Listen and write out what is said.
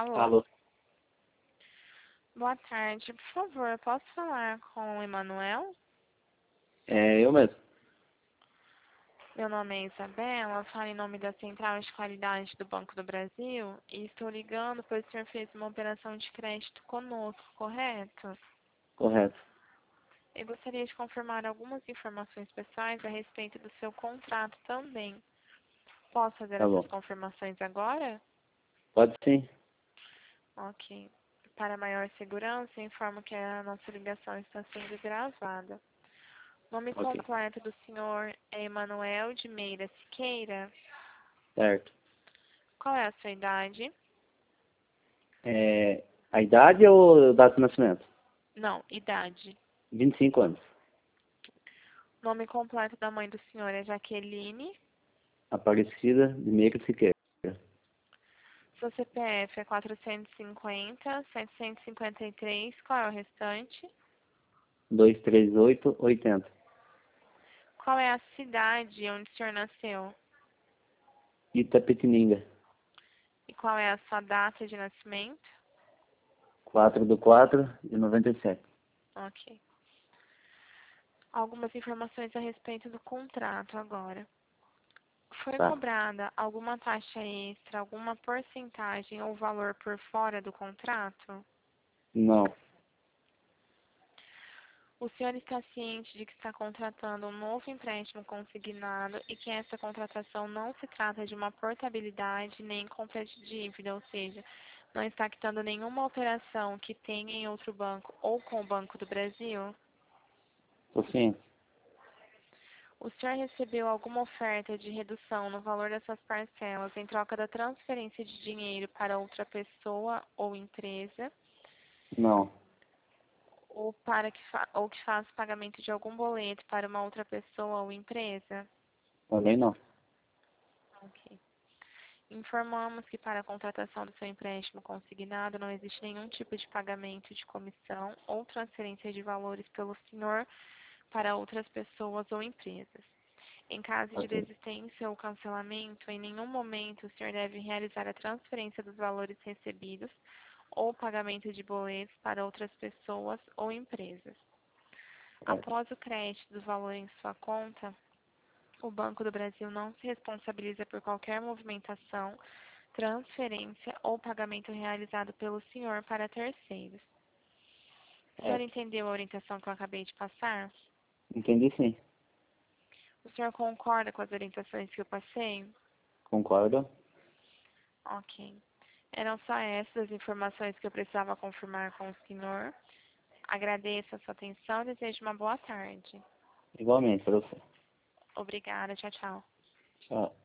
Alô. Alô. Boa tarde. Por favor, posso falar com o Emanuel? É eu mesmo. Meu nome é Isabela, falo em nome da Central de Qualidade do Banco do Brasil e estou ligando pois o senhor fez uma operação de crédito conosco, correto? Correto. Eu gostaria de confirmar algumas informações pessoais a respeito do seu contrato também. Posso fazer Tá essas bom. confirmações agora? Pode sim. Ok. Para maior segurança, informo que a nossa ligação está sendo gravada. Nome Ok. completo do senhor é Emanuel de Meira Siqueira. Certo. Qual é a sua idade? A idade ou data de nascimento? Não, idade. 25 anos. Nome completo da mãe do senhor é Jaqueline. Aparecida de Meira Siqueira. Seu CPF é 450, 753. Qual é o restante? 23880. Qual é a cidade onde o senhor nasceu? Itapetininga. E qual é a sua data de nascimento? 4/4/97. Ok. Algumas informações a respeito do contrato agora. Foi Tá. cobrada alguma taxa extra, alguma porcentagem ou valor por fora do contrato? Não. O senhor está ciente de que está contratando um novo empréstimo consignado e que essa contratação não se trata de uma portabilidade nem compra de dívida, ou seja, não está quitando nenhuma operação que tenha em outro banco ou com o Banco do Brasil? Tô sim. O senhor recebeu alguma oferta de redução no valor dessas parcelas em troca da transferência de dinheiro para outra pessoa ou empresa, Não. ou que faz pagamento de algum boleto para uma outra pessoa ou empresa? Também não. Ok. Informamos que para a contratação do seu empréstimo consignado não existe nenhum tipo de pagamento de comissão ou transferência de valores pelo senhor para outras pessoas ou empresas. Em caso de Ok. desistência ou cancelamento, em nenhum momento o senhor deve realizar a transferência dos valores recebidos ou pagamento de boletos para outras pessoas ou empresas. Certo. Após o crédito do valor em sua conta, o Banco do Brasil não se responsabiliza por qualquer movimentação, transferência ou pagamento realizado pelo senhor para terceiros. O senhor Certo. entendeu a orientação que eu acabei de passar? Entendi sim. O senhor concorda com as orientações que eu passei? Concordo. Ok. Eram só essas as informações que eu precisava confirmar com o senhor. Agradeço a sua atenção e desejo uma boa tarde. Igualmente para você. Obrigada. Tchau, tchau. Tchau.